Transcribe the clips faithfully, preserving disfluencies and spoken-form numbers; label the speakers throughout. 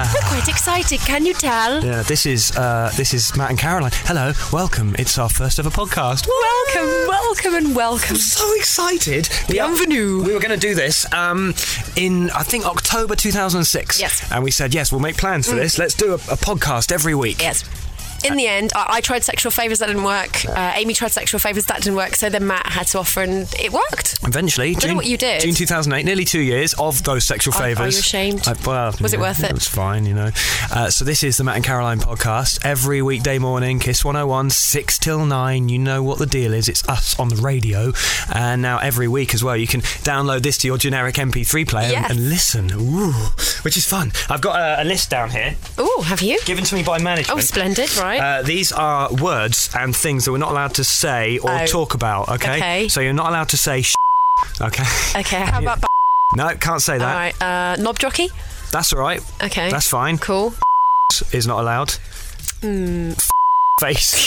Speaker 1: Yeah.
Speaker 2: We're quite excited, can you tell?
Speaker 1: Yeah, this is uh, this is Matt and Caroline. Hello, welcome. It's our first ever podcast.
Speaker 2: Welcome, welcome and welcome.
Speaker 1: I'm so excited.
Speaker 2: Bienvenue.
Speaker 1: We were going to do this um, in, I think, October two thousand six.
Speaker 2: Yes.
Speaker 1: And we said, yes, we'll make plans for mm. this. Let's do a, a podcast every week.
Speaker 2: Yes. In the end, I, I tried Sexual Favours, that didn't work. Uh, Amy tried Sexual Favours, that didn't work. So then Matt had to offer, and it worked.
Speaker 1: Eventually,
Speaker 2: I don't
Speaker 1: June,
Speaker 2: know what you did.
Speaker 1: June two thousand eight, nearly two years of those Sexual Favours.
Speaker 2: Are, are you ashamed?
Speaker 1: I, well,
Speaker 2: was
Speaker 1: yeah,
Speaker 2: it worth it?
Speaker 1: It was fine, you know. Uh, so this is the Matt and Caroline podcast. Every weekday morning, Kiss one oh one, six till nine. You know what the deal is. It's us on the radio. And now every week as well, you can download this to your generic M P three player
Speaker 2: yes.
Speaker 1: and, and listen, Ooh, which is fun. I've got a, a list down here.
Speaker 2: Oh, have you?
Speaker 1: Given to me by management.
Speaker 2: Oh, splendid, right.
Speaker 1: Uh, these are words and things that we're not allowed to say or
Speaker 2: oh.
Speaker 1: talk about, okay?
Speaker 2: Okay.
Speaker 1: So you're not allowed to say sh**, okay?
Speaker 2: Okay, how about... B-
Speaker 1: no, can't say that.
Speaker 2: All right, uh, knob jockey?
Speaker 1: That's all right.
Speaker 2: Okay.
Speaker 1: That's fine.
Speaker 2: Cool.
Speaker 1: Is not allowed.
Speaker 2: Mm.
Speaker 1: Face.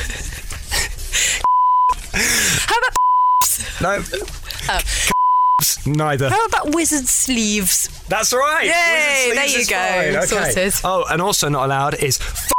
Speaker 2: How about...
Speaker 1: No.
Speaker 2: Oh.
Speaker 1: Neither.
Speaker 2: How about wizard sleeves?
Speaker 1: That's right.
Speaker 2: Yay, there you go.
Speaker 1: Okay.
Speaker 2: Sorted.
Speaker 1: Oh, and also not allowed is f-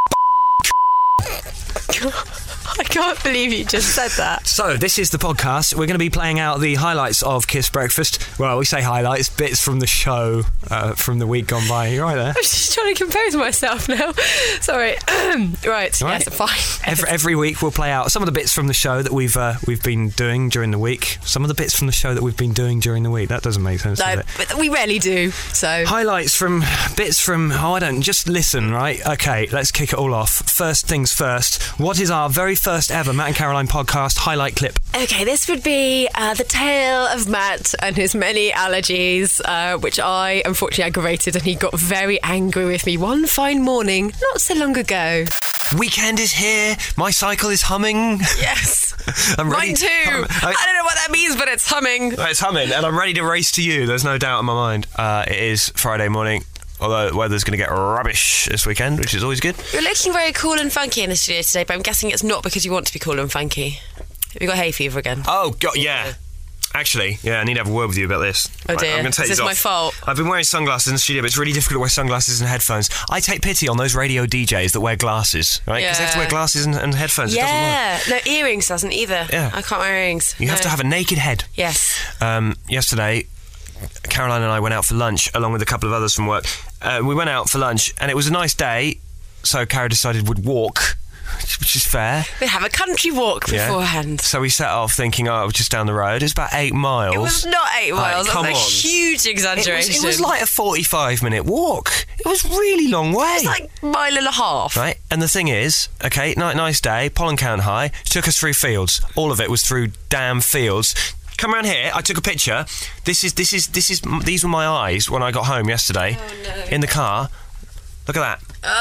Speaker 2: I can't believe you just said that.
Speaker 1: So, this is the podcast. We're going to be playing out the highlights of Kiss Breakfast. Well, we say highlights, bits from the show uh, from the week gone by. You right there?
Speaker 2: I'm just trying to compose myself now. Sorry. right, right, yes, fine.
Speaker 1: Every, every week we'll play out some of the bits from the show that we've uh, we've been doing during the week. Some of the bits from the show that we've been doing during the week. That doesn't make sense,
Speaker 2: No,
Speaker 1: does it?
Speaker 2: but we rarely do, so...
Speaker 1: Highlights from... Bits from... Oh, I don't... Just listen, right? Okay, let's kick it all off. First things first. What is our very first ever Matt and Caroline podcast highlight clip?
Speaker 2: Okay, this would be uh, the tale of Matt and his many allergies, uh, which I unfortunately aggravated, and he got very angry with me one fine morning, not so long ago.
Speaker 1: Weekend is here. My cycle is humming.
Speaker 2: Yes.
Speaker 1: I'm ready.
Speaker 2: Mine too.
Speaker 1: I'm, I,
Speaker 2: I don't know what that means, but it's humming.
Speaker 1: It's humming, and I'm ready to race to you. There's no doubt in my mind. Uh, it is Friday morning. Although the weather's going to get rubbish this weekend, which is always good.
Speaker 2: You're looking very cool and funky in the studio today, but I'm guessing it's not because you want to be cool and funky. Have you got hay fever again?
Speaker 1: Oh, God, yeah. Actually, yeah, I need to have a word with you about this.
Speaker 2: Oh dear,
Speaker 1: I'm gonna take
Speaker 2: is this
Speaker 1: off.
Speaker 2: my fault?
Speaker 1: I've been wearing sunglasses in the studio, but it's really difficult to wear sunglasses and headphones. I take pity on those radio D Js that wear glasses, right? Because yeah. they have to wear glasses and, and headphones.
Speaker 2: Yeah,
Speaker 1: it doesn't work.
Speaker 2: No, earrings doesn't either.
Speaker 1: Yeah.
Speaker 2: I can't wear earrings.
Speaker 1: You
Speaker 2: no.
Speaker 1: have to have a naked head.
Speaker 2: Yes.
Speaker 1: Um, yesterday, Caroline and I went out for lunch, along with a couple of others from work. Uh, we went out for lunch, and it was a nice day, so Cara decided we'd walk, which is fair.
Speaker 2: We'd have a country walk beforehand.
Speaker 1: Yeah. So we set off thinking, oh, just down the road. It's about eight miles.
Speaker 2: It was not eight miles.
Speaker 1: Like, come
Speaker 2: That's a
Speaker 1: on.
Speaker 2: huge exaggeration.
Speaker 1: It was, it was like a forty-five minute walk. It was really long way.
Speaker 2: It was like a mile and a half.
Speaker 1: Right, and the thing is, okay, nice day, pollen count high, took us through fields. All of it was through damn fields. Come around here. I took a picture. This is this is this is these were my eyes when I got home yesterday.
Speaker 2: Oh, no.
Speaker 1: In the car. Look at that.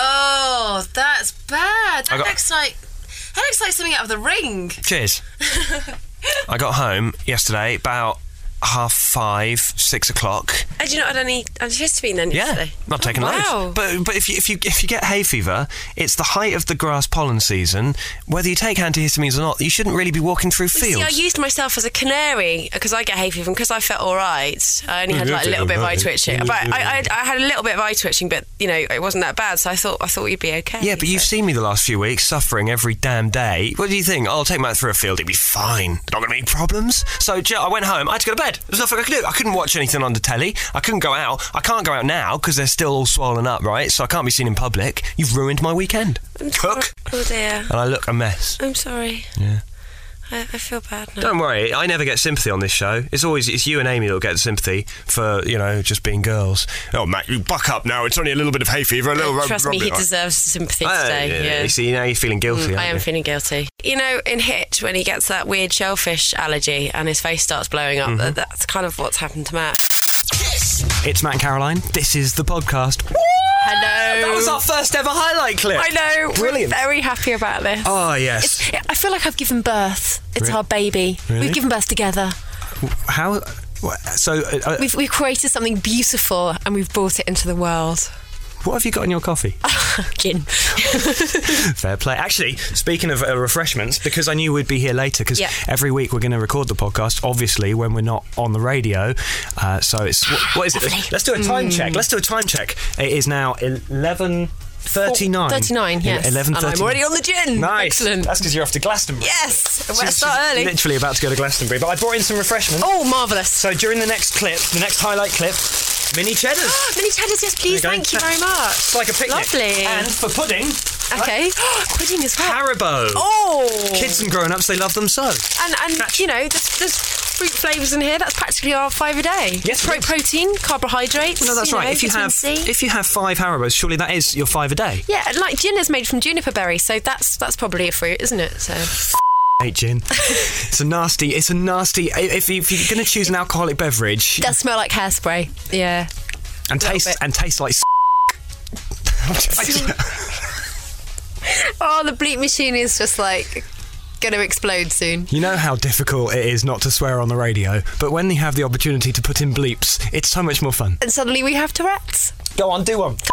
Speaker 2: Oh, that's bad. That
Speaker 1: got,
Speaker 2: looks like that looks like something out of The Ring.
Speaker 1: Cheers. I got home yesterday about half five, six o'clock.
Speaker 2: Had you not had any antihistamine then yesterday?
Speaker 1: Yeah, not taking
Speaker 2: oh,
Speaker 1: loads.
Speaker 2: wow.
Speaker 1: But but if you if you if you get hay fever, it's the height of the grass pollen season. Whether you take antihistamines or not, you shouldn't really be walking through
Speaker 2: well,
Speaker 1: fields.
Speaker 2: See, I used myself as a canary because I get hay fever, and because I felt all right. I only had like a little bit of eye twitching, but I, I I had a little bit of eye twitching, but you know it wasn't that bad. So I thought I thought you'd be okay.
Speaker 1: Yeah, but
Speaker 2: so.
Speaker 1: You've seen me the last few weeks suffering every damn day. What do you think? Oh, I'll take Matt through a field. It'd be fine. Not going to be any problems. So I went home. I had to go to bed. There's nothing I could do. I couldn't watch anything on the telly. I couldn't go out. I can't go out now because they're still all swollen up, right? So I can't be seen in public. You've ruined my weekend.
Speaker 2: I'm
Speaker 1: Cook.
Speaker 2: Sorry. Oh dear.
Speaker 1: And I look a mess.
Speaker 2: I'm sorry.
Speaker 1: Yeah.
Speaker 2: I, I feel bad now.
Speaker 1: Don't worry, I never get sympathy on this show. It's always it's you and Amy that'll get sympathy for, you know, just being girls. Oh, Matt, you buck up now. It's only a little bit of hay fever. A little
Speaker 2: uh, trust
Speaker 1: rub-
Speaker 2: me,
Speaker 1: rub-
Speaker 2: he deserves sympathy
Speaker 1: uh,
Speaker 2: today.
Speaker 1: Yeah,
Speaker 2: yeah.
Speaker 1: You see, now you're feeling guilty.
Speaker 2: Mm, I am
Speaker 1: you?
Speaker 2: feeling guilty. You know, in Hitch, when he gets that weird shellfish allergy and his face starts blowing up,
Speaker 1: mm-hmm.
Speaker 2: that's kind of what's happened to Matt.
Speaker 1: It's Matt and Caroline. This is the podcast.
Speaker 2: Hello.
Speaker 1: That was our first ever highlight clip.
Speaker 2: I know.
Speaker 1: Brilliant.
Speaker 2: We're very happy about this.
Speaker 1: Oh, yes.
Speaker 2: It's, I feel like I've given birth. It's
Speaker 1: Really?
Speaker 2: our baby.
Speaker 1: Really?
Speaker 2: We've given birth together.
Speaker 1: How... So... Uh,
Speaker 2: We've, we've created something beautiful and we've brought it into the world.
Speaker 1: What have you got in your coffee?
Speaker 2: Gin.
Speaker 1: Fair play. Actually, speaking of uh, refreshments, because I knew we'd be here later, because
Speaker 2: Yeah.
Speaker 1: every week we're going to record the podcast, obviously, when we're not on the radio. Uh, so it's... What, what is it?
Speaker 2: Lovely.
Speaker 1: Let's do a time check. Let's do a time check. It is now eleven thirty-nine.
Speaker 2: thirty-nine, yes.
Speaker 1: eleven
Speaker 2: And I'm already on the gin.
Speaker 1: Nice.
Speaker 2: Excellent.
Speaker 1: That's because you're off to Glastonbury.
Speaker 2: Yes.
Speaker 1: So
Speaker 2: Let's
Speaker 1: she's
Speaker 2: start early.
Speaker 1: Literally about to go to Glastonbury. But I brought in some refreshments.
Speaker 2: Oh, marvellous.
Speaker 1: So during the next clip, the next highlight clip, mini cheddars.
Speaker 2: Mini cheddars, yes, please.
Speaker 1: There you go.
Speaker 2: Thank you very much.
Speaker 1: It's like a picnic.
Speaker 2: Lovely.
Speaker 1: And for pudding,
Speaker 2: Okay. Pudding as well.
Speaker 1: Haribo.
Speaker 2: Oh.
Speaker 1: Kids and grown-ups, they love them so.
Speaker 2: And, and you know, there's, there's fruit flavours in here. That's practically our five a day.
Speaker 1: Yes,
Speaker 2: Pro-
Speaker 1: it is.
Speaker 2: Protein, carbohydrates.
Speaker 1: No, that's
Speaker 2: you
Speaker 1: right.
Speaker 2: know,
Speaker 1: If you
Speaker 2: vitamin
Speaker 1: have
Speaker 2: C.
Speaker 1: if you have five Haribos, surely that is your five a day.
Speaker 2: Yeah, and like gin is made from juniper berry, so that's that's probably a fruit, isn't it? So
Speaker 1: Hate gin. It's a nasty. It's a nasty. If, if you're going to choose an alcoholic beverage
Speaker 2: it does smell like hairspray. Yeah.
Speaker 1: and
Speaker 2: little
Speaker 1: taste
Speaker 2: bit.
Speaker 1: and taste like.
Speaker 2: Oh, the bleep machine is just like going to explode soon.
Speaker 1: You know how difficult it is not to swear on the radio, but when you have the opportunity to put in bleeps, it's so much more fun.
Speaker 2: And suddenly we have Tourette's.
Speaker 1: Go on, do one.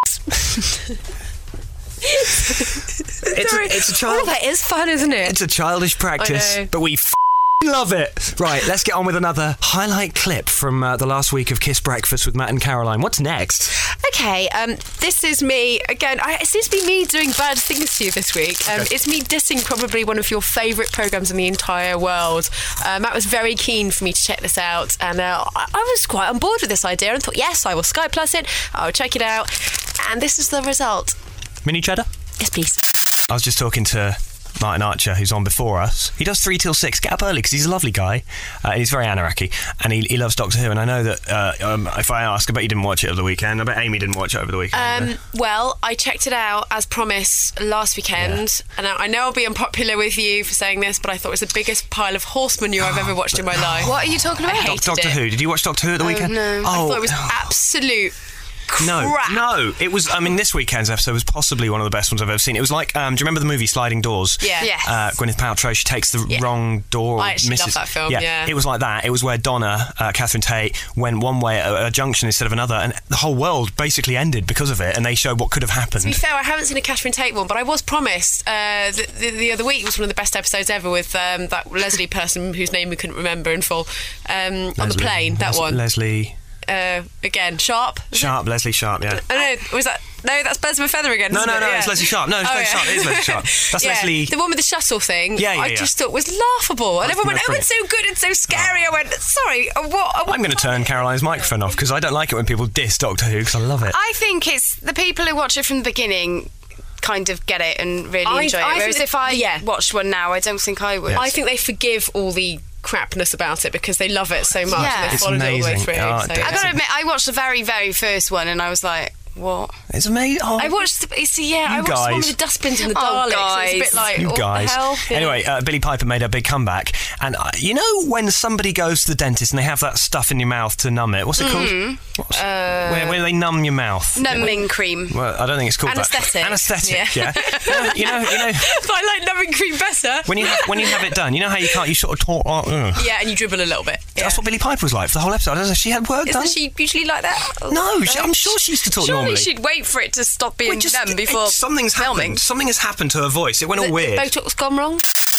Speaker 1: it's,
Speaker 2: Sorry.
Speaker 1: a, it's a
Speaker 2: All
Speaker 1: child.
Speaker 2: of that is fun, isn't it?
Speaker 1: It's a childish practice,
Speaker 2: I know.
Speaker 1: but we f- love it. Right, let's get on with another highlight clip from uh, the last week of Kiss Breakfast with Matt and Caroline. What's next?
Speaker 2: Okay, um, this is me again. I, it seems to be me doing bad things to you this week. Um,
Speaker 1: Okay.
Speaker 2: It's me dissing probably one of your favourite programmes in the entire world. Um, Matt was very keen for me to check this out, and uh, I, I was quite on board with this idea and thought, yes, I will Sky Plus it. I'll check it out, and this is the result.
Speaker 1: Mini cheddar?
Speaker 2: Yes, please.
Speaker 1: I was just talking to Martin Archer, who's on before us. He does three till six. Get up early because he's a lovely guy. Uh, he's very Anaraki, and he, he loves Doctor Who. And I know that uh, um, if I ask, I bet you didn't watch it over the weekend. I bet Amy didn't watch it over the weekend.
Speaker 2: Um, well, I checked it out as promised last weekend, and I I know I'll be unpopular with you for saying this, but I thought it was the biggest pile of horse manure I've ever watched in my life.
Speaker 3: What are you talking
Speaker 2: I
Speaker 3: about?
Speaker 2: hated
Speaker 1: Doctor
Speaker 2: it.
Speaker 1: Who. Did you watch Doctor Who at the weekend?
Speaker 3: no.
Speaker 2: I
Speaker 1: Oh,
Speaker 2: thought it was absolute
Speaker 1: no,
Speaker 2: crap.
Speaker 1: no. It was. I mean, this weekend's episode was possibly one of the best ones I've ever seen. It was like, um, do you remember the movie Sliding Doors?
Speaker 2: Yeah.
Speaker 3: Yes.
Speaker 1: Uh, Gwyneth Paltrow, she takes the
Speaker 2: Yeah.
Speaker 1: wrong door. Or
Speaker 2: I actually
Speaker 1: misses.
Speaker 2: love that film, yeah.
Speaker 1: It was like that. It was where Donna, uh, Catherine Tate, went one way at a, a junction instead of another, and the whole world basically ended because of it. And they showed what could have happened.
Speaker 2: To be fair, I haven't seen a Catherine Tate one, but I was promised uh, the, the, the other week was one of the best episodes ever with um, that Leslie person whose name we couldn't remember in full um, on the
Speaker 1: Leslie-
Speaker 2: plane. That
Speaker 1: Les-
Speaker 2: one
Speaker 1: Leslie
Speaker 2: uh, again, Sharp. Was
Speaker 1: Sharp. Leslie Sharp. Yeah.
Speaker 2: it? I don't know. Was that? No, that's Birds of a Feather again.
Speaker 1: No,
Speaker 2: isn't
Speaker 1: no,
Speaker 2: it?
Speaker 1: no,
Speaker 2: Yeah.
Speaker 1: it's Leslie Sharp. No, it's
Speaker 2: Oh,
Speaker 1: Leslie
Speaker 2: yeah.
Speaker 1: Sharp. It is Leslie Sharp. That's
Speaker 2: yeah,
Speaker 1: Leslie.
Speaker 2: the one with the shuttle thing.
Speaker 1: Yeah, yeah,
Speaker 2: I
Speaker 1: yeah.
Speaker 2: just thought was laughable, and
Speaker 1: That's
Speaker 2: everyone went, "Oh,
Speaker 1: brilliant.
Speaker 2: it's so good, it's so scary." I went, "Sorry, uh, what?" uh, what
Speaker 1: I'm going to turn Caroline's microphone off because I don't like it when people diss Doctor Who because I love it.
Speaker 3: I think it's the people who watch it from the beginning kind of get it and really
Speaker 2: I-
Speaker 3: enjoy
Speaker 2: I
Speaker 3: it.
Speaker 2: think
Speaker 3: Whereas
Speaker 2: that-
Speaker 3: if I
Speaker 2: yeah.
Speaker 3: watched one now, I don't think I would.
Speaker 2: I think they forgive all the crapness about it because they love it so much.
Speaker 3: Yeah.
Speaker 2: They
Speaker 3: It's
Speaker 2: followed it all the way
Speaker 1: amazing.
Speaker 2: through.
Speaker 1: Oh,
Speaker 2: so,
Speaker 1: it
Speaker 3: I
Speaker 2: yeah.
Speaker 3: got to admit, I watched the very, very first one and I was like, what?
Speaker 1: It's amazing. Oh,
Speaker 2: I watched. The, it's, yeah, I watched the one
Speaker 1: guys.
Speaker 2: with the dustbins and the
Speaker 3: Oh,
Speaker 2: Daleks. It's a
Speaker 3: guys.
Speaker 2: bit like
Speaker 1: you
Speaker 2: what
Speaker 1: guys.
Speaker 2: The hell? Yeah.
Speaker 1: Anyway, uh, Billy Piper made a big comeback, and uh, you know when somebody goes to the dentist and they have that stuff in your mouth to numb it. What's it called? What's,
Speaker 2: Uh,
Speaker 1: where, where they numb your mouth.
Speaker 3: Numbing cream.
Speaker 1: Well, I don't think it's called
Speaker 2: Anaesthetic.
Speaker 1: that. Anaesthetic.
Speaker 2: Yeah.
Speaker 1: Yeah. you know, you know,
Speaker 2: But I like numbing cream better.
Speaker 1: when you have, when you have it done, you know how you can't. You sort of talk. Oh, ugh.
Speaker 2: Yeah, and you dribble a little bit. Yeah.
Speaker 1: That's what Billy Piper was like for the whole episode. I don't know, she had work
Speaker 2: Isn't
Speaker 1: done.
Speaker 2: she usually like that?
Speaker 1: No, she, I'm sure she used to talk
Speaker 3: Surely
Speaker 1: normally.
Speaker 3: she'd wait for it to stop being
Speaker 1: Well, just-
Speaker 3: numb before
Speaker 1: it- something's
Speaker 3: filming.
Speaker 1: happened. Something has happened to her voice. It went all
Speaker 2: The-
Speaker 1: weird.
Speaker 2: Botox gone wrong.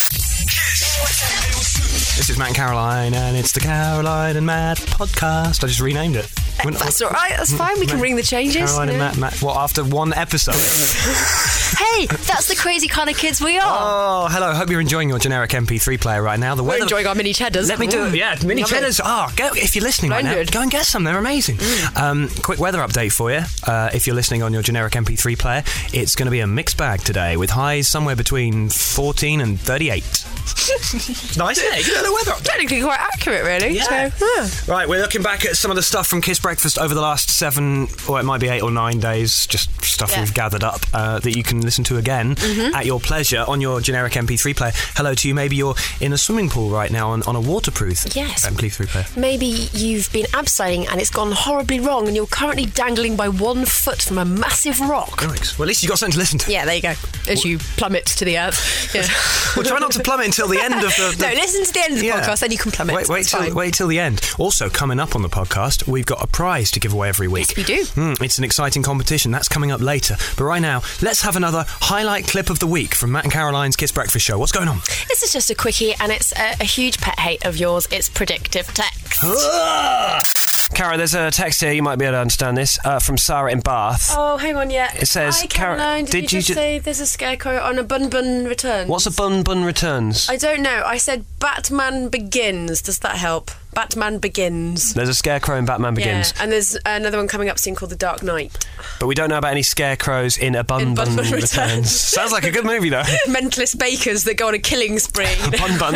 Speaker 1: This is Matt and Caroline, and it's the Caroline and Matt podcast. I just renamed it. When-
Speaker 2: That's all right. That's fine. We can
Speaker 1: Matt-
Speaker 2: bring the changes.
Speaker 1: Caroline and
Speaker 2: yeah.
Speaker 1: Matt, Matt. What, after one episode?
Speaker 2: Hey, that's the crazy kind of kids we are.
Speaker 1: Oh, hello. Hope you're enjoying your generic M P three player right now. The
Speaker 2: We're
Speaker 1: weather.
Speaker 2: enjoying our mini cheddars.
Speaker 1: Let me do it. Yeah, mini
Speaker 2: Lovely.
Speaker 1: cheddars. Oh, go if you're listening right now.
Speaker 2: Splendid.
Speaker 1: Go and get some. They're amazing. Um, quick weather update for you. Uh, if you're listening on your generic M P three player, it's going to be a mixed bag today with highs somewhere between fourteen and thirty-eight. Nice, isn't it? You know the weather update.
Speaker 2: Technically quite accurate, really.
Speaker 1: Yeah.
Speaker 2: So, yeah.
Speaker 1: Right, we're looking back at some of the stuff from Kiss Breakfast over the last seven, or it might be eight or nine days, just stuff
Speaker 2: Yeah.
Speaker 1: we've gathered up uh, that you can listen to again at your pleasure on your generic M P three player. Hello to you. Maybe you're in a swimming pool right now on, on a waterproof
Speaker 2: Yes.
Speaker 1: M P three player.
Speaker 2: Maybe you've been abseiling and it's gone horribly wrong and you're currently dangling by one foot from a massive rock.
Speaker 1: Nice. Well, at least you got something to listen to.
Speaker 2: Yeah, there you go. As you plummet to the earth. Yeah.
Speaker 1: Well, try not to plummet until the end of the... the
Speaker 2: No, listen to the end of the
Speaker 1: Yeah.
Speaker 2: podcast, then you can plummet.
Speaker 1: Wait, wait
Speaker 2: It's
Speaker 1: till
Speaker 2: fine.
Speaker 1: wait till the end. Also, coming up on the podcast, we've got a
Speaker 4: prize to give away every week.
Speaker 2: Yes, we do.
Speaker 4: Mm, it's an exciting competition. That's coming up later. But right now, let's have another highlight clip of the week from Matt and Caroline's Kiss Breakfast Show. What's going on?
Speaker 2: This is just a quickie, and it's a, a huge pet hate of yours. It's predictive text.
Speaker 1: Cara, there's a text here, you might be able to understand this, uh, from Sarah in Bath.
Speaker 2: Oh, hang on, yeah.
Speaker 1: It says,
Speaker 2: Hi,
Speaker 1: Cara-
Speaker 2: Caroline, did,
Speaker 1: did
Speaker 2: you
Speaker 1: you
Speaker 2: just
Speaker 1: ju-
Speaker 2: say there's a scarecrow on a Bun Bun Returns?
Speaker 1: What's a Bun Bun Returns?
Speaker 2: I don't know. I said Batman Begins. Does that help? Batman Begins.
Speaker 1: There's a scarecrow in Batman Begins.
Speaker 2: Yeah, and there's another one coming up soon called The Dark Knight.
Speaker 1: But we don't know about any scarecrows in a Bun
Speaker 2: In
Speaker 1: Bun,
Speaker 2: Bun Bun
Speaker 1: Returns.
Speaker 2: Returns.
Speaker 1: Sounds like a good movie, though.
Speaker 2: Mentalist bakers that go on a killing spree.
Speaker 1: Bun Bun.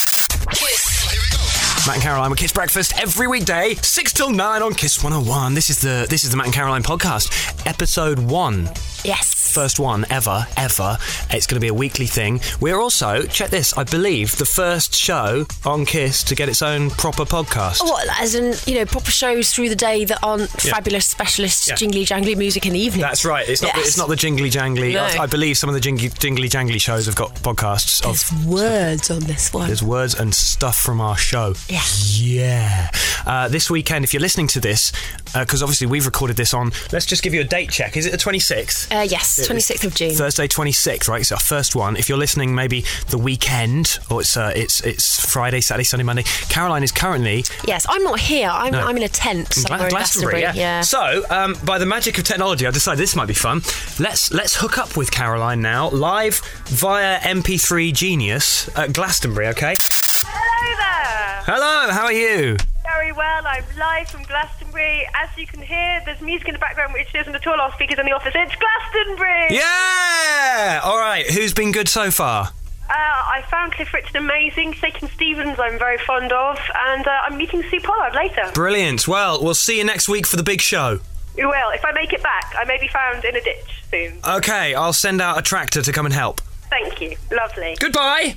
Speaker 1: Matt and Caroline with Kiss Breakfast every weekday, six till nine on Kiss one oh one. This is the this is the Matt and Caroline podcast, episode one.
Speaker 2: Yes.
Speaker 1: First one ever, ever. It's going to be a weekly thing. We're also, check this, I believe, the first show on Kiss to get its own proper podcast.
Speaker 2: What, as in, you know, proper shows through the day that aren't
Speaker 1: Yeah.
Speaker 2: fabulous specialist
Speaker 1: Yeah.
Speaker 2: jingly jangly music in the evening?
Speaker 1: That's right. It's not.
Speaker 2: Yes.
Speaker 1: It's not the jingly jangly.
Speaker 2: No.
Speaker 1: I, I believe some of the jingly, jingly jangly shows have got podcasts of.
Speaker 2: There's words on this one.
Speaker 1: There's words and stuff from our show.
Speaker 2: Yeah.
Speaker 1: Yeah. Uh, this weekend, if you're listening to this, because uh, obviously we've recorded this on. Let's just give you a date check. Is it the twenty-sixth?
Speaker 2: Uh, yes, twenty-sixth of June.
Speaker 1: Thursday, twenty-sixth, right? It's our first one. If you're listening, maybe the weekend, or it's uh, it's it's Friday, Saturday, Sunday, Monday. Caroline is currently
Speaker 2: Yes, I'm not here. I'm,
Speaker 1: No.
Speaker 2: I'm in a tent
Speaker 1: in Gla-
Speaker 2: somewhere in
Speaker 1: Glastonbury.
Speaker 2: Glastonbury.
Speaker 1: Yeah.
Speaker 2: Yeah.
Speaker 1: So, um, by the magic of technology, I decided this might be fun. Let's let's hook up with Caroline now, live via M P three Genius at Glastonbury. Okay.
Speaker 5: Hello there!
Speaker 1: Hello. How are you?
Speaker 5: Very well, I'm live from Glastonbury. As you can hear, there's music in the background which isn't at all our speakers in the office. It's Glastonbury!
Speaker 1: Yeah. All right. Who's been good so far?
Speaker 5: Uh, I found Cliff Richard amazing. Shakin' Stevens I'm very fond of. And uh, I'm meeting Sue Pollard later.
Speaker 1: Brilliant. Well, we'll see you next week for the big show.
Speaker 5: You will. If I make it back, I may be found in a ditch soon.
Speaker 1: Okay. I'll send out a tractor to come and help.
Speaker 5: Thank you. Lovely.
Speaker 1: Goodbye.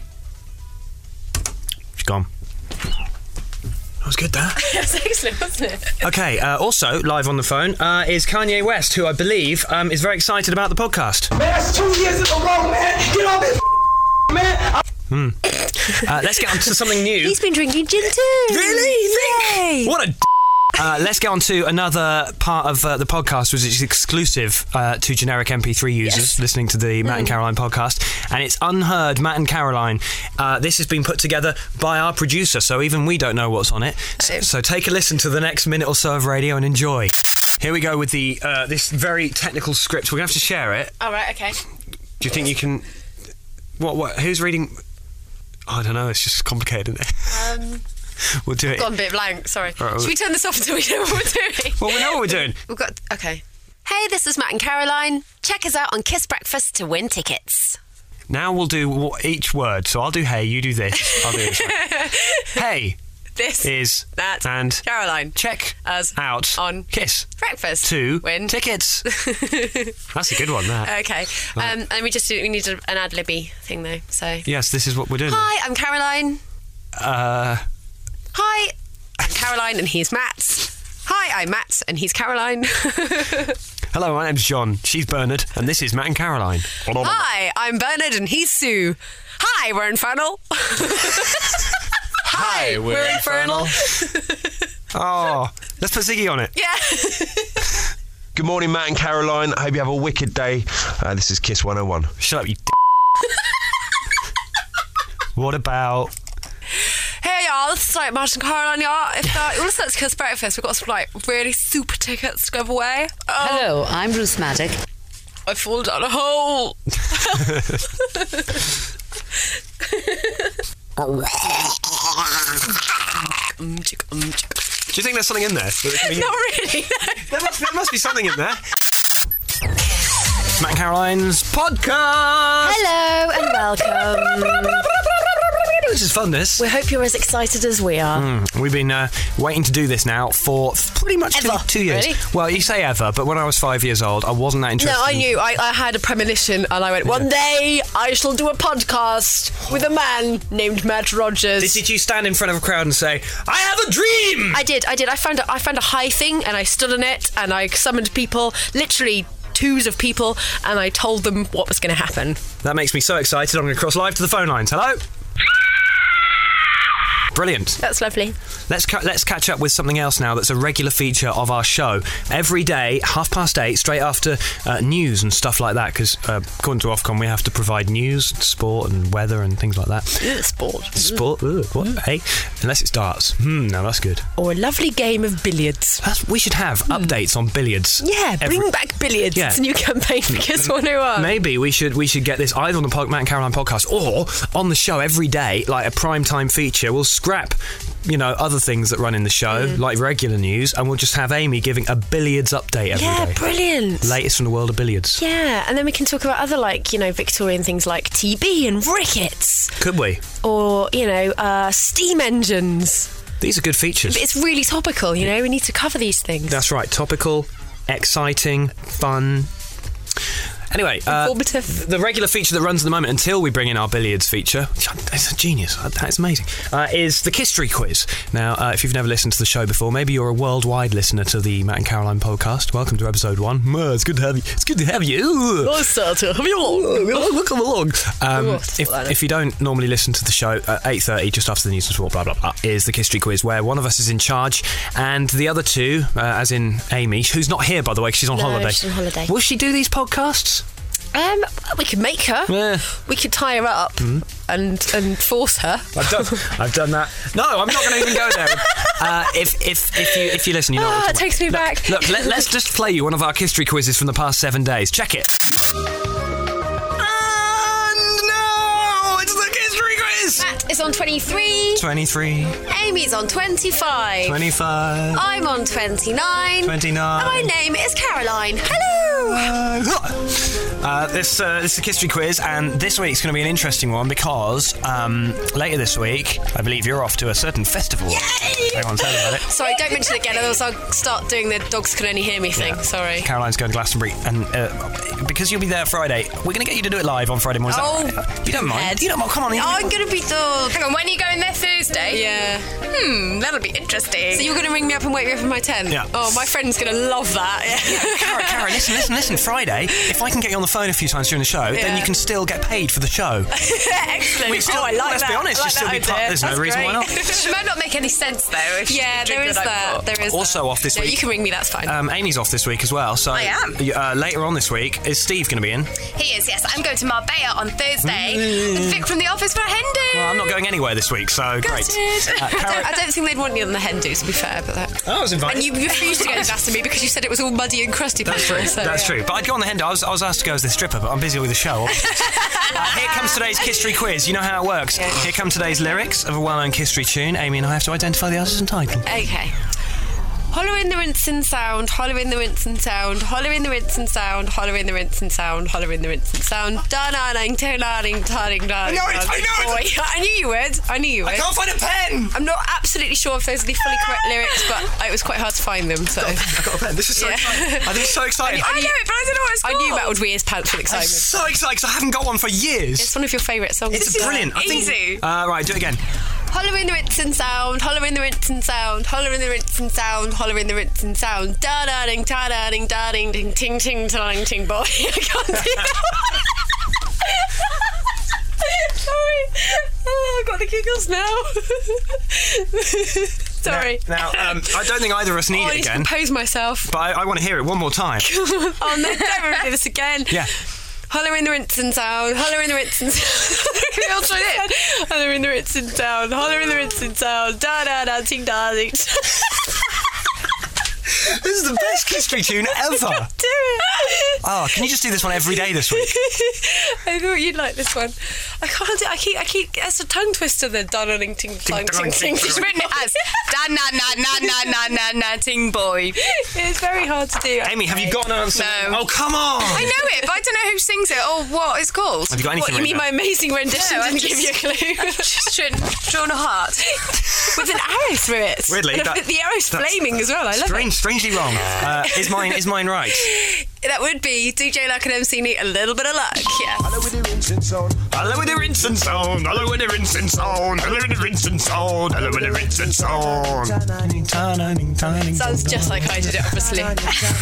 Speaker 1: She's gone. That was good, that.
Speaker 2: That's excellent, wasn't it?
Speaker 4: Okay, uh, also live on the phone uh, is Kanye West, who I believe um, is very excited about the podcast.
Speaker 6: Man, that's two years in a row, man. Get off this man.
Speaker 4: Uh, let's get on to something new.
Speaker 2: He's been drinking gin too.
Speaker 4: Really? You
Speaker 2: Yay.
Speaker 4: think? What a d- uh, let's get on to another part of uh, the podcast, which is exclusive uh, to generic M P three users
Speaker 2: Yes.
Speaker 4: listening to the Matt and Caroline podcast, and it's Unheard Matt and Caroline. Uh, this has been put together by our producer, so even we don't know what's on it. So, so take a listen to the next minute or so of radio and enjoy. Here we go with the uh, this very technical script. We're gonna have to share it.
Speaker 2: All right, okay.
Speaker 4: Do you think you can? What? What? Who's reading? Oh, I don't know. It's just complicated, isn't it?
Speaker 2: Um,
Speaker 4: We'll do it.
Speaker 2: Gone a bit blank, sorry.
Speaker 4: Right,
Speaker 2: Should we turn this off until we know what we're doing?
Speaker 4: Well, we know what we're doing.
Speaker 2: We've got, okay. Hey, this is Matt and Caroline. Check us out on Kiss Breakfast to win tickets.
Speaker 4: Now we'll do w- each word. So I'll do hey, you do this. I'll do this. Hey
Speaker 2: This
Speaker 4: is
Speaker 2: that
Speaker 4: and
Speaker 2: Caroline.
Speaker 4: check
Speaker 2: Us
Speaker 4: out
Speaker 2: on
Speaker 4: Kiss
Speaker 2: Breakfast
Speaker 4: to
Speaker 2: win
Speaker 4: tickets. That's a good one, that.
Speaker 2: Okay. Um, and we just do, we need a, an ad libby thing though. So
Speaker 4: Yes, this is what we're doing.
Speaker 2: hi, I'm Caroline.
Speaker 4: Uh,
Speaker 2: Hi, I'm Caroline and he's Matt. Hi, I'm Matt and he's Caroline.
Speaker 4: hello, my name's John. She's Bernard, and this is Matt and Caroline.
Speaker 2: Hi, I'm Bernard and he's Sue. Hi, we're Infernal. Hi, we're Infernal.
Speaker 4: Oh, let's put Ziggy on it.
Speaker 2: Yeah.
Speaker 7: Good morning, Matt and Caroline. I hope you have a wicked day. Uh, this is Kiss one oh one.
Speaker 4: Shut up, you. D- what about?
Speaker 2: Hey y'all, this is like Matt and Caroline, y'all. If uh, you listen to Kiss Breakfast, we've got some like really super tickets to give away. Oh,
Speaker 8: Hello, I'm Bruce Maddock.
Speaker 2: I fall down a hole. um, chick, um, chick.
Speaker 4: Do you think there's something in there? That can be-
Speaker 2: Not really.
Speaker 4: There must, there must be something in there. Matt and Caroline's podcast.
Speaker 2: Hello and welcome.
Speaker 4: This is fun, this.
Speaker 2: We hope you're as excited as we are.
Speaker 4: We've been uh, waiting to do this now for pretty much two,
Speaker 2: Ever,
Speaker 4: two years.
Speaker 2: really?
Speaker 4: Well, you say ever, but when I was five years old, I wasn't that interested.
Speaker 2: No, I
Speaker 4: in-
Speaker 2: knew. I, I had a premonition and I went, one day I shall do a podcast with a man named Matt Rogers.
Speaker 4: Did, did you stand in front of a crowd and say, I have a dream?
Speaker 2: I did, I did. I found a, I found a high thing and I stood on it and I summoned people, literally twos of people, and I told them what was going to happen.
Speaker 4: That makes me so excited. I'm going to cross live to the phone lines. Hello? Brilliant.
Speaker 2: That's lovely.
Speaker 4: Let's ca- let's catch up with something else now that's a regular feature of our show. Every day, half past eight, straight after uh, news and stuff like that, because uh, according to Ofcom, we have to provide news, sport and weather and things like that.
Speaker 2: Ugh, sport.
Speaker 4: Sport? Ugh, what? Hey? Unless it's darts. Hmm, no, that's good.
Speaker 2: Or a lovely game of billiards.
Speaker 4: That's, we should have updates on billiards.
Speaker 2: Yeah, bring
Speaker 4: Every-
Speaker 2: back billiards.
Speaker 4: Yeah.
Speaker 2: It's a new campaign for Kiss one oh one.
Speaker 4: Maybe we should we should get this either on the po- Matt and Caroline podcast or on the show every day, like a prime time feature. We'll scrap, you know, other things that run in the show,
Speaker 2: Mm.
Speaker 4: like regular news, and we'll just have Amy giving a billiards update every day.
Speaker 2: Yeah, brilliant.
Speaker 4: Latest from the world of billiards.
Speaker 2: Yeah, and then we can talk about other, like, you know, Victorian things like T B and rickets.
Speaker 4: Could we?
Speaker 2: Or, you know, uh, steam engines.
Speaker 4: These are good features.
Speaker 2: But it's really topical, you know, we need to cover these things.
Speaker 4: That's right. Topical, exciting, fun. Anyway, uh,
Speaker 2: Informative.
Speaker 4: the regular feature that runs at the moment until we bring in our billiards feature, which is a genius, that's amazing, uh, is the History Quiz. Now, uh, if you've never listened to the show before, maybe you're a worldwide listener to the Matt and Caroline podcast. Welcome to episode one. Oh, it's good to have you. It's good to have you.
Speaker 2: Oh, start to have you all.
Speaker 4: Welcome along. Um,
Speaker 2: Oh,
Speaker 4: if,
Speaker 2: that's
Speaker 4: if you don't normally listen to the show at eight thirty, just after the news and sport, blah, blah, blah, is the History Quiz, where one of us is in charge and the other two, uh, as in Amy, who's not here, by the way, because she's on
Speaker 2: No,
Speaker 4: holiday.
Speaker 2: she's on holiday.
Speaker 4: Will she do these podcasts?
Speaker 2: Um, we could make her.
Speaker 4: Yeah.
Speaker 2: We could tie her up and and force her.
Speaker 4: I've done. I've done that. No, I'm not going to even go there. Uh, if if if you if you listen, you know.
Speaker 2: Ah,
Speaker 4: what I'm
Speaker 2: it
Speaker 4: talking
Speaker 2: takes me
Speaker 4: about.
Speaker 2: back.
Speaker 4: Look, let, let's just play you one of our history quizzes from the past seven days. Check it. And no, it's the history quiz.
Speaker 2: Matt is on twenty-three.
Speaker 4: Twenty-three,
Speaker 2: Amy's on twenty-five.
Speaker 4: twenty-five,
Speaker 2: I'm on twenty-nine.
Speaker 4: twenty-nine.
Speaker 2: And my name is Caroline. Hello.
Speaker 4: Uh, this uh, this is a history quiz, and this week's going to be an interesting one because um, later this week, I believe you're off to a certain festival.
Speaker 2: Yay!
Speaker 4: Everyone's heard about it.
Speaker 2: Sorry, don't mention it again, otherwise I'll start doing the dogs can only hear me thing. Sorry.
Speaker 4: Caroline's going to Glastonbury, and uh, because you'll be there Friday, we're going to get you to do it live on Friday morning. Is
Speaker 2: Oh,
Speaker 4: that right? You don't mind?
Speaker 2: Ed.
Speaker 4: You don't mind? Come on.
Speaker 2: Oh, I'm going to be dog.
Speaker 3: Hang on, when are you going there Thursday?
Speaker 2: Yeah.
Speaker 3: Hmm, that'll be interesting.
Speaker 2: So you're going to ring me up and wake me up in my tent?
Speaker 4: Yeah.
Speaker 2: Oh, my friend's going to love that.
Speaker 4: Cara, Cara, listen, listen, listen. Friday, if I can get you on the phone a few times during the show, then
Speaker 2: Yeah.
Speaker 4: you can still get paid for the show.
Speaker 2: Excellent.
Speaker 4: We still,
Speaker 2: oh, I like
Speaker 4: let's
Speaker 2: that.
Speaker 4: be honest,
Speaker 2: I
Speaker 4: you
Speaker 2: like
Speaker 4: still
Speaker 2: that
Speaker 4: be part.
Speaker 2: idea.
Speaker 4: There's no
Speaker 2: That's
Speaker 4: reason why
Speaker 2: great.
Speaker 4: not.
Speaker 3: She might not make any sense though. If she's
Speaker 2: Yeah,
Speaker 3: been
Speaker 2: there is
Speaker 3: drinking the night
Speaker 2: that.
Speaker 3: before.
Speaker 2: There is
Speaker 4: Also
Speaker 2: that.
Speaker 4: off this
Speaker 2: No,
Speaker 4: week.
Speaker 2: you can ring me, that's fine.
Speaker 4: Um, Amy's off this week as well, so
Speaker 3: I am.
Speaker 4: Uh, later on this week, is Steve going to be in?
Speaker 3: He is, yes. I'm going to Marbella on Thursday. With Vic from the office for a hen do.
Speaker 4: Well, I'm not going anywhere this week, so great.
Speaker 2: Gutted.
Speaker 4: Uh,
Speaker 2: I,
Speaker 4: Cara-
Speaker 2: don't, I don't think they'd want you on the hen do, to be fair, but that.
Speaker 4: I was invited.
Speaker 2: And you refused to go to Glastonbury because you said it was all muddy and crusty.
Speaker 4: That's true.
Speaker 2: So,
Speaker 4: That's
Speaker 2: yeah.
Speaker 4: true. But I'd go on the Hendo. I was, I was asked to go as the stripper, but I'm busy with the show. uh, here comes today's history quiz. You know how it works. Here come today's lyrics of a well-known history tune. Amy and I have to identify the artist and title.
Speaker 2: Okay. Holler in the rinse and sound, holler in the rinse and sound, holler in the rinse and sound, holler in the rinse and sound, holler in the rinse and sound. Da-na-ding, da-na-ding, da-ding, da-ding.
Speaker 4: I know it, I know it.
Speaker 2: Boy, I knew you would. I knew you would.
Speaker 4: I can't find a pen!
Speaker 2: I'm not absolutely sure if those are the fully correct lyrics, but it was quite hard to find them, so.
Speaker 4: I got a pen. This is so
Speaker 2: Yeah.
Speaker 4: exciting. I think it's so exciting.
Speaker 3: I know it, but I don't know what it's
Speaker 2: I
Speaker 3: called.
Speaker 2: knew Matt would wee his pants with
Speaker 4: I'm
Speaker 2: excitement.
Speaker 4: so excited because I haven't got one for years.
Speaker 2: It's one of your favourite songs.
Speaker 4: It's
Speaker 2: This is
Speaker 4: brilliant. I think,
Speaker 3: easy.
Speaker 4: Uh, right, do it again.
Speaker 2: Holler in the rinse and sound, holler in the rinse and sound, holler in the rinse and sound, holler in the rinse and sound. Da da ding, da da ding, da ding, ding, ting, ting, da ding, ting, boy. I can't do that. Sorry. Oh, I've got the giggles now. Sorry.
Speaker 4: Now, now um, I don't think either of us need
Speaker 2: Oh, I
Speaker 4: it
Speaker 2: need to
Speaker 4: again,
Speaker 2: compose myself.
Speaker 4: but I, I want to hear it one more time.
Speaker 2: Oh no, don't do this again.
Speaker 4: Yeah.
Speaker 2: Holler in the rinse and sound, holler in the rinse and sound.
Speaker 3: Can we all try it?
Speaker 2: Holler in the rinse and sound, holler in the rinse and sound. Da da da, ting da ding.
Speaker 4: This is the best history tune ever.
Speaker 2: Do it.
Speaker 4: Oh, can you just do this one every day this week?
Speaker 2: I thought you'd like this one. I can't do I keep I keep it's a tongue twister, the darling ting ting ting ting.
Speaker 3: She's written it as da na na na na na na na ting boy.
Speaker 2: It's very hard to do.
Speaker 4: Amy, have you got an answer?
Speaker 3: No.
Speaker 4: Oh, come on!
Speaker 3: I know it, but I don't know who sings it or what it's called.
Speaker 4: Have you got
Speaker 2: What,
Speaker 4: anything
Speaker 2: you mean my
Speaker 4: written
Speaker 2: amazing rendition
Speaker 3: No, I
Speaker 2: didn't give
Speaker 3: just-
Speaker 2: you a clue?
Speaker 3: Just drawn, drawn a heart.
Speaker 2: With an arrow through it.
Speaker 4: Weirdly,
Speaker 2: And
Speaker 4: that-
Speaker 2: the arrow's
Speaker 4: that's-
Speaker 2: flaming as well. I love
Speaker 4: Strange, strangely wrong. Uh, is mine is mine right?
Speaker 2: That would be D J Luck and M C Neat, a little bit of luck, yeah.
Speaker 1: Hello with the rinsing sound. Hello with the rinsing sound. Hello with the rinsing sound. Hello with the rinsing sound. Hello with the rinsing sound.
Speaker 2: Sounds just like I did it, obviously.
Speaker 4: I'm,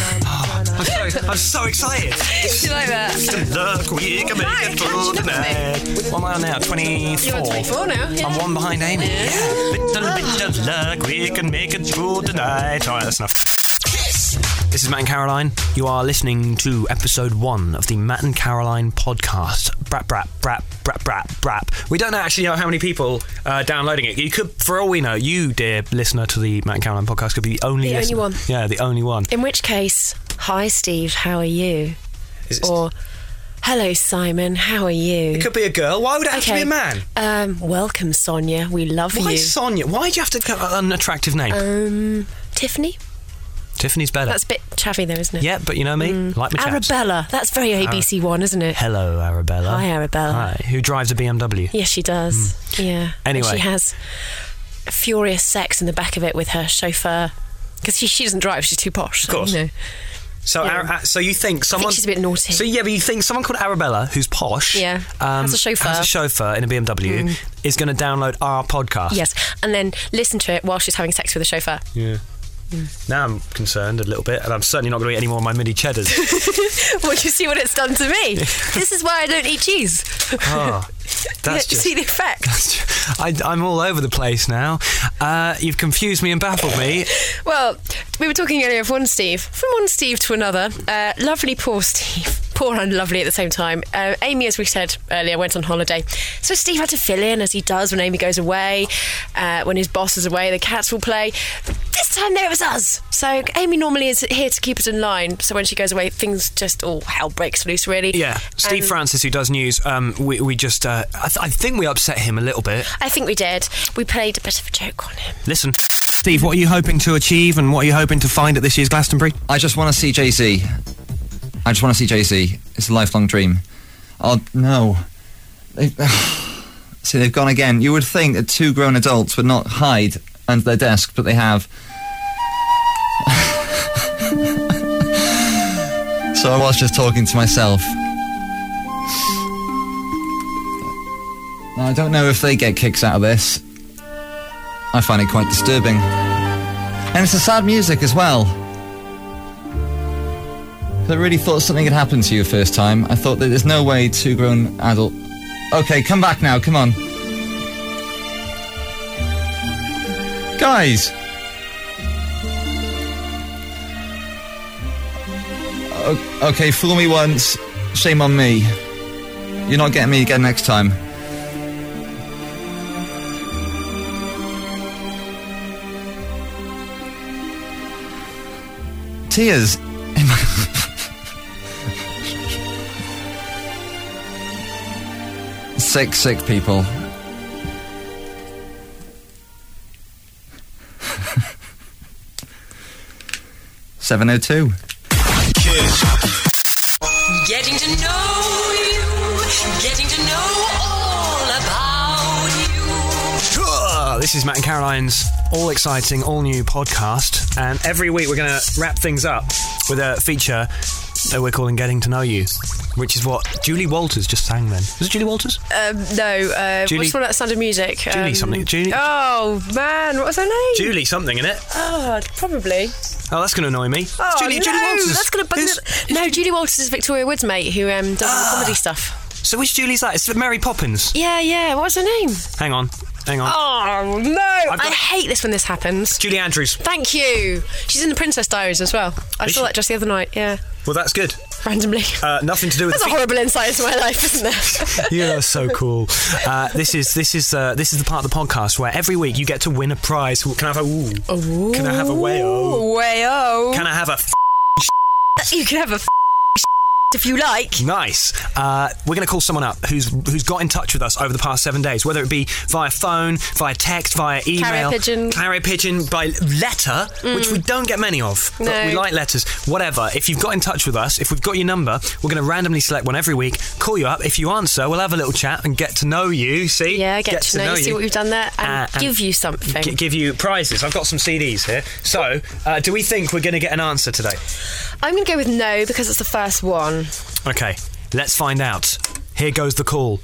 Speaker 4: so, I'm so excited.
Speaker 2: Do you like that?
Speaker 1: Look, we can make
Speaker 2: Right,
Speaker 1: it
Speaker 2: catching
Speaker 1: through
Speaker 2: up
Speaker 1: tonight.
Speaker 2: with me.
Speaker 4: What am I on now? twenty-four.
Speaker 2: You're on twenty-four now, yeah.
Speaker 4: I'm one behind Amy.
Speaker 1: Yeah. Little bit of luck, we can make it through tonight. All right, that's enough.
Speaker 4: This is Matt and Caroline. You are listening to episode one of the Matt and Caroline podcast. Brap, brap, brap, brap, brap, brap. We don't actually know how many people are downloading it. You could, for all we know, you, dear listener to the Matt and Caroline podcast, could be the only
Speaker 2: The only
Speaker 4: listener.
Speaker 2: one.
Speaker 4: Yeah, the only one.
Speaker 2: In which case, hi Steve, how are you?
Speaker 4: Is it,
Speaker 2: Or, hello Simon, how are you?
Speaker 4: it could be a girl. Why would it have to be a man?
Speaker 2: Um, welcome Sonia, we love
Speaker 4: Why
Speaker 2: you.
Speaker 4: Sonia? Why do you have to get an unattractive name?
Speaker 2: Um, Tiffany?
Speaker 4: Tiffany's better.
Speaker 2: That's a bit chavvy though, isn't it?
Speaker 4: Yeah, but you know me, like my chaps.
Speaker 2: Arabella, that's very A B C one, isn't it?
Speaker 4: Hello, Arabella.
Speaker 2: Hi, Arabella.
Speaker 4: Hi. Who drives a B M W?
Speaker 2: Yes, she does. Yeah.
Speaker 4: Anyway.
Speaker 2: And she has furious sex in the back of it with her chauffeur. Because she, she doesn't drive, she's too posh. So,
Speaker 4: Of course.
Speaker 2: you know.
Speaker 4: So,
Speaker 2: Yeah.
Speaker 4: Ara- so you think someone?
Speaker 2: she's a bit naughty.
Speaker 4: So yeah, but you think someone called Arabella, who's posh,
Speaker 2: Yeah.
Speaker 4: um,
Speaker 2: Has a chauffeur.
Speaker 4: has a chauffeur in a B M W, is going to download our podcast.
Speaker 2: Yes, and then listen to it while she's having sex with the chauffeur.
Speaker 4: Yeah. Now I'm concerned a little bit, and I'm certainly not going to eat any more of my mini cheddars.
Speaker 2: Well, you see what it's done to me. This is why I don't eat cheese.
Speaker 4: Oh, that's
Speaker 2: you
Speaker 4: just.
Speaker 2: see the effect.
Speaker 4: I, I'm all over the place now. Uh, you've confused me and baffled me.
Speaker 2: Well, we were talking earlier of one Steve. From one Steve to another. Uh, lovely poor Steve. Poor and lovely at the same time. Uh, Amy, as we said earlier, went on holiday. So Steve had to fill in, as he does when Amy goes away. Uh, when his boss is away, the cats will play. This time there it was us. So Amy normally is here to keep us in line. So when she goes away, things just all hell breaks loose, really.
Speaker 4: Yeah, Steve
Speaker 2: Um,
Speaker 4: Francis, who does news, um, we, we just, uh, I, th- I think we upset him a little bit.
Speaker 2: I think we did. We played a bit of a joke on him.
Speaker 4: Listen, Steve, what are you hoping to achieve and what are you hoping to find at this year's Glastonbury?
Speaker 8: I just want to see Jay-Z. I just want to see Jay-Z. It's a lifelong dream. Oh, no. They, see, they've gone again. You would think that two grown adults would not hide under their desk, but they have. So I was just talking to myself. I don't know if they get kicks out of this. I find it quite disturbing. And it's a sad music as well. I really thought something had happened to you first time. I thought that there's no way two grown adult... Okay, come back now, come on. Guys! O- okay, fool me once, shame on me. You're not getting me again next time. Tears in my... Sick, sick people. seven oh two.
Speaker 9: Getting to know you, getting to know all about you.
Speaker 4: This is Matt and Caroline's all-exciting, all-new podcast, and every week we're going to wrap things up with a feature that we're calling Getting to Know You, which is what Julie Walters just sang then. Was it Julie Walters?
Speaker 2: Um, no, uh,
Speaker 4: Julie-
Speaker 2: what's one that Sound of Music?
Speaker 4: Julie
Speaker 2: Um,
Speaker 4: something. Julie...
Speaker 2: Oh, man, what was her name?
Speaker 4: Julie something, innit?
Speaker 2: Oh, probably.
Speaker 4: Oh, that's going to annoy me.
Speaker 2: Oh,
Speaker 4: Julie,
Speaker 2: no,
Speaker 4: Julie Walters.
Speaker 2: that's going to bug
Speaker 4: Who's-
Speaker 2: me. No, Julie Walters is Victoria Wood's mate who um, does all the comedy stuff.
Speaker 4: So which Julie's that? It's Mary Poppins.
Speaker 2: Yeah, yeah, what was her name?
Speaker 4: Hang on. Hang on.
Speaker 2: Oh, no.
Speaker 4: got-
Speaker 2: I hate this when this happens.
Speaker 4: Julie Andrews.
Speaker 2: Thank you. She's in the Princess Diaries as well. I
Speaker 4: Is
Speaker 2: saw
Speaker 4: she?
Speaker 2: that just the other night, yeah.
Speaker 4: Well, that's good.
Speaker 2: Randomly.
Speaker 4: Uh, nothing to do with
Speaker 2: That's
Speaker 4: the
Speaker 2: a horrible insight into my life, isn't it?
Speaker 4: You're so cool. Uh, this is this is uh, this is the part of the podcast where every week you get to win a prize. Can I have a ooh?
Speaker 2: Ooh.
Speaker 4: Can I have a way-o?
Speaker 2: Way-o.
Speaker 4: Can I have a f-
Speaker 2: You can have a f- if you like.
Speaker 4: Nice. Uh, we're going to call someone up who's who's got in touch with us over the past seven days, whether it be via phone, via text, via email.
Speaker 2: Carrier pigeon.
Speaker 4: Carrier pigeon, by letter, mm. which we don't get many of.
Speaker 2: No.
Speaker 4: But we like letters. Whatever. If you've got in touch with us, if we've got your number, we're going to randomly select one every week, call you up. If you answer, we'll have a little chat and get to know you, see?
Speaker 2: Yeah, get, get to, to know, know you, see what we've done there, and, uh,
Speaker 4: give
Speaker 2: and you something.
Speaker 4: G- give you prizes. I've got some C Ds here. So, uh, do we think we're going to get an answer today?
Speaker 2: I'm going to go with no, because it's the first one.
Speaker 4: Okay, let's find out. Here goes the call.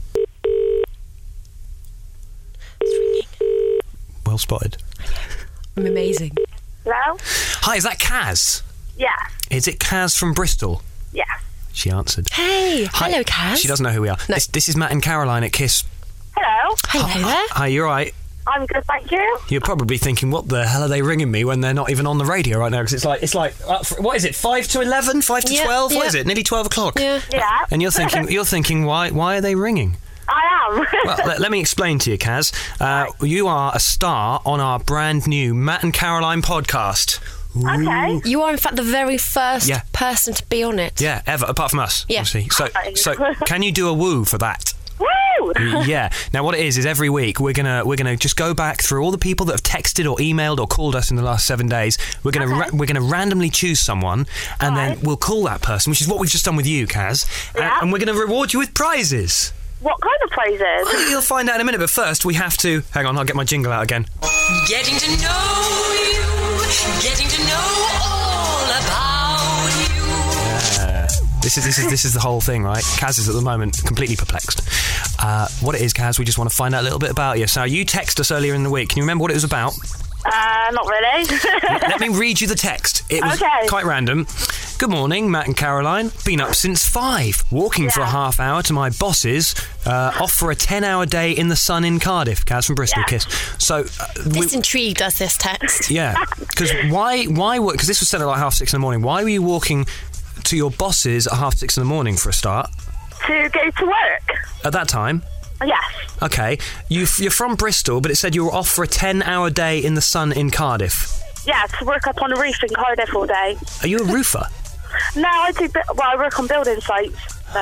Speaker 2: It's ringing.
Speaker 4: Well spotted.
Speaker 2: I'm amazing.
Speaker 5: Hello?
Speaker 4: Hi, is that Kaz?
Speaker 5: Yeah.
Speaker 4: Is it Kaz from Bristol?
Speaker 5: Yeah.
Speaker 4: She answered.
Speaker 2: Hey,
Speaker 4: Hi.
Speaker 2: hello, Kaz.
Speaker 4: She doesn't know who we are.
Speaker 2: No.
Speaker 4: This, this is Matt and Caroline at Kiss.
Speaker 5: Hello.
Speaker 2: Hello
Speaker 4: Hi,
Speaker 2: there.
Speaker 4: Hi, you're right.
Speaker 5: I'm good, thank you.
Speaker 4: You're probably thinking, what the hell are they ringing me when they're not even on the radio right now? Because it's like, it's like, uh, what is it? Five to eleven, five to
Speaker 2: yeah,
Speaker 4: twelve.
Speaker 2: Yeah.
Speaker 4: What is it? Nearly twelve o'clock.
Speaker 2: Yeah.
Speaker 5: Yeah.
Speaker 4: And you're thinking, you're thinking, why, why are they ringing?
Speaker 5: I am.
Speaker 4: Well, let, let me explain to you, Kaz. Uh, you are a star on our brand new Matt and Caroline podcast.
Speaker 5: Okay.
Speaker 2: You are, in fact, the very first
Speaker 4: Yeah.
Speaker 2: person to be on it.
Speaker 4: Yeah, ever, apart from us.
Speaker 2: Yeah.
Speaker 4: Obviously. So,
Speaker 5: Okay.
Speaker 4: so can you do a woo for that?
Speaker 5: Woo!
Speaker 4: Yeah. Now, what it is is every week we're gonna we're gonna just go back through all the people that have texted or emailed or called us in the last seven days. We're gonna
Speaker 5: Okay.
Speaker 4: ra- we're gonna randomly choose someone, and
Speaker 5: Right.
Speaker 4: then we'll call that person, which is what we've just done with you, Kaz. And-
Speaker 5: Yeah.
Speaker 4: And, we're gonna reward you with prizes.
Speaker 5: What kind of prizes?
Speaker 4: You'll find out in a minute. But first, we have to. Hang on, I'll get my jingle out again.
Speaker 9: Getting to know you, getting to know all about you.
Speaker 4: This is this is this is the whole thing, right? Kaz is at the moment completely perplexed. Uh, what it is, Kaz, we just want to find out a little bit about you. So you texted us earlier in the week. Can you remember what it was about?
Speaker 5: Uh, not really.
Speaker 4: Let me read you the text. It was
Speaker 5: Okay.
Speaker 4: quite random. Good morning, Matt and Caroline. Been up since five. Walking for a
Speaker 5: Yeah.
Speaker 4: half hour to my bosses. Uh, off for a ten-hour day in the sun in Cardiff. Kaz from Bristol,
Speaker 5: Yeah.
Speaker 4: Kiss. So, uh, we,
Speaker 2: This intrigued us, this text.
Speaker 4: yeah, because why? Why? Because this was sent at like half six in the morning. Why were you walking to your bosses at half six in the morning for a start?
Speaker 5: To go to work.
Speaker 4: At that time.
Speaker 5: Yes.
Speaker 4: Okay, you, you're from Bristol, but it said you were off for a ten-hour day in the sun in Cardiff.
Speaker 5: Yeah, to work up on a roof in Cardiff all day.
Speaker 4: Are you a roofer?
Speaker 5: No, I do. bu- Well, I work on building sites. So.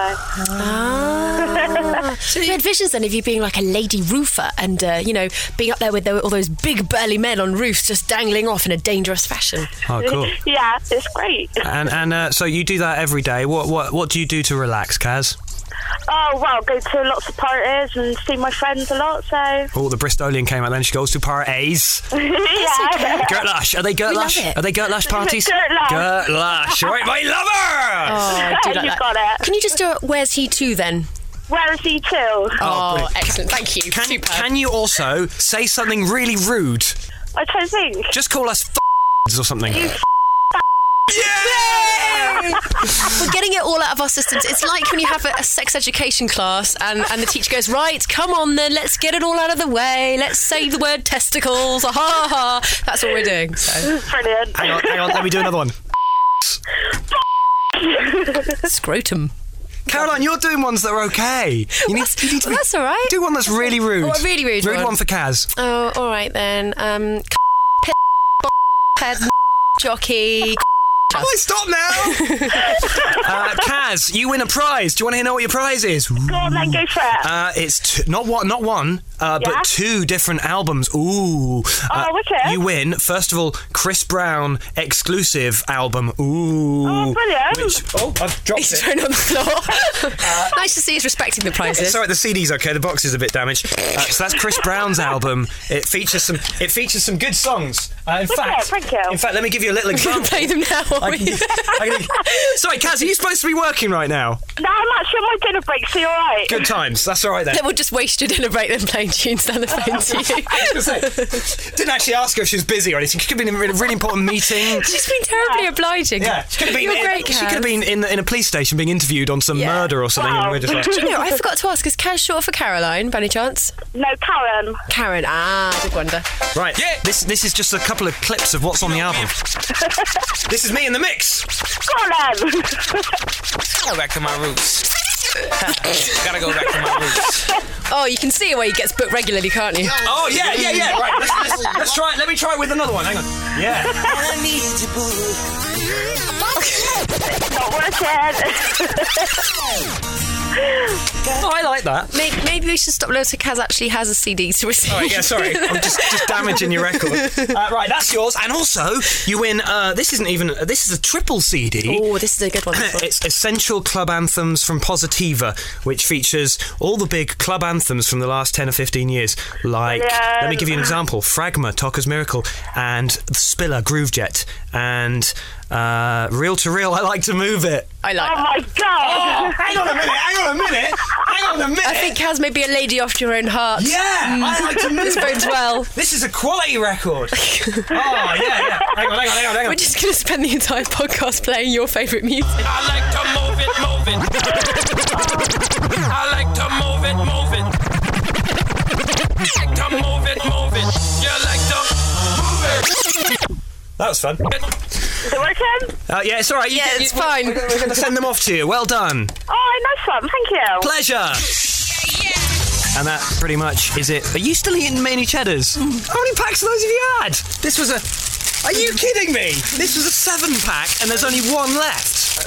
Speaker 2: Ah. So you had visions then of you being like a lady roofer and, uh, you know, being up there with the, all those big burly men on roofs just dangling off in a dangerous fashion.
Speaker 4: Oh, cool.
Speaker 5: Yeah, it's great.
Speaker 4: And and uh, so you do that every day. What what what do you do to relax, Kaz?
Speaker 5: Oh, well, go to lots of parties and see my friends a lot, so...
Speaker 4: Oh, the Bristolian came out then. She goes to parties.
Speaker 5: yeah.
Speaker 4: Gert Lush. Are they Gert
Speaker 2: We love
Speaker 4: Lush?
Speaker 2: it.
Speaker 4: Are they Gert Lush parties?
Speaker 5: Gert Lush.
Speaker 4: Gert Lush. All right, my lover.
Speaker 2: Oh, I do like
Speaker 5: You've
Speaker 2: that.
Speaker 5: got it.
Speaker 2: Can you just do it, where's he to then?
Speaker 5: Where is he too?
Speaker 2: Oh,
Speaker 4: brilliant.
Speaker 2: excellent. Thank you.
Speaker 4: Can,
Speaker 2: Superb.
Speaker 4: can you also say something really rude?
Speaker 5: I don't think.
Speaker 4: Just call us f***s or something. Yeah!
Speaker 2: We're getting it all out of our systems. It's like when you have a, a sex education class and, and the teacher goes, right, come on then, let's get it all out of the way. Let's say the word testicles. Ha ha ha. That's what we're doing. So.
Speaker 5: Brilliant.
Speaker 4: Hang on, hang on. Let me do another one.
Speaker 2: Scrotum.
Speaker 4: Caroline, you're doing ones that are okay. You need, you need to
Speaker 2: Well, that's all right.
Speaker 4: do one that's really rude.
Speaker 2: Oh, a really rude
Speaker 4: Rude
Speaker 2: one.
Speaker 4: one for Kaz.
Speaker 2: Oh, all right then. Um, piss, head, jockey.
Speaker 4: Oh, wait, stop now! uh, Kaz, you win a prize. Do you want to know what your prize is?
Speaker 5: Go on then, go for it.
Speaker 4: Uh, it's t- not one, not one, uh,
Speaker 5: Yeah?
Speaker 4: but two different albums. Ooh! Uh,
Speaker 5: Oh, wicked.
Speaker 4: You win. First of all, Chris Brown exclusive album. Ooh!
Speaker 5: Oh, brilliant.
Speaker 4: Which, oh, I've dropped
Speaker 2: He's
Speaker 4: it.
Speaker 2: thrown on the floor. Nice to see he's respecting the prizes.
Speaker 4: Sorry, the C D's okay. The box is a bit damaged. Uh, so that's Chris Brown's album. It features some. It features some good songs. Uh, in
Speaker 5: Wicked,
Speaker 4: fact,
Speaker 5: thank you.
Speaker 4: in fact, let me give you a little
Speaker 2: We're going
Speaker 4: example.
Speaker 2: to play them now.
Speaker 4: I
Speaker 2: are
Speaker 4: can-
Speaker 2: we?
Speaker 4: I can- Sorry, Kaz, are you supposed to be working right now?
Speaker 5: No, I'm actually on my dinner break, so you're right.
Speaker 4: Good times. That's all right then.
Speaker 2: Then we'll just waste your dinner break then playing tunes down the phone to you.
Speaker 4: I was gonna say, didn't actually ask her if she was busy or anything. She could have been in a really, really important meeting.
Speaker 2: She's been terribly obliging.
Speaker 4: Yeah, she could have been.
Speaker 2: You're
Speaker 4: in,
Speaker 2: great,
Speaker 4: she
Speaker 2: Kaz.
Speaker 4: could have been in, in a police station being interviewed on some
Speaker 2: Yeah.
Speaker 4: murder or something.
Speaker 5: Wow.
Speaker 4: And we're just like,
Speaker 2: Do you know, I forgot to ask, is Kaz short for Caroline, by any chance?
Speaker 5: No, Karen.
Speaker 2: Karen, ah, I did wonder.
Speaker 4: right. Yeah. This this is just a couple of clips of what's on the album. This is me in the mix.
Speaker 5: Go on then.
Speaker 10: Go back to my roots. Gotta go back to my roots.
Speaker 2: Oh, you can see where he gets booked regularly, can't you?
Speaker 4: Oh yeah, yeah, yeah. Right. Let's, let's, let's try it. Let me try it with another one. Hang on. Yeah.
Speaker 5: It's not working.
Speaker 4: Oh, I like that.
Speaker 2: Maybe, maybe we should stop noticing Kaz actually has a C D to receive.
Speaker 4: Oh, yeah, sorry. I'm just, just damaging your record. Uh, right, that's yours. And also, you win, uh, this isn't even, uh, this is a triple C D.
Speaker 2: Oh, this is a good one.
Speaker 4: It's Essential Club Anthems from Positiva, which features all the big club anthems from the last ten or fifteen years. Like,
Speaker 5: Yeah.
Speaker 4: let me give you an example. Fragma, Tokka's Miracle, and Spiller, Groove Jet, and uh, Reel to Reel, I Like to Move It.
Speaker 2: I like
Speaker 5: Oh
Speaker 2: that.
Speaker 5: my god!
Speaker 4: Hang on a minute, hang on a minute, hang on a minute.
Speaker 2: I think Kaz may be a lady after your own heart.
Speaker 4: Yeah, I like to move
Speaker 2: This
Speaker 4: it.
Speaker 2: bodes well.
Speaker 4: This is a quality record. Oh, yeah, yeah. Hang on, hang on, hang on, hang on.
Speaker 2: We're just going to spend the entire podcast playing your favourite music.
Speaker 10: I like to move it, move it. I like to move it, move it. I like to move it, move it. You like to move it.
Speaker 4: That was fun.
Speaker 5: Is it working?
Speaker 4: Uh, yeah, it's all right. You
Speaker 2: Yeah,
Speaker 4: get-
Speaker 2: it's
Speaker 4: you-
Speaker 2: fine.
Speaker 4: We're, we're going to send them off to you. Well done.
Speaker 5: Oh, nice one. Thank you.
Speaker 4: Pleasure. And that pretty much is it. Are you still eating mini cheddars? How many packs of those have you had? This was a... Are you kidding me? This was a seven pack and there's only one left.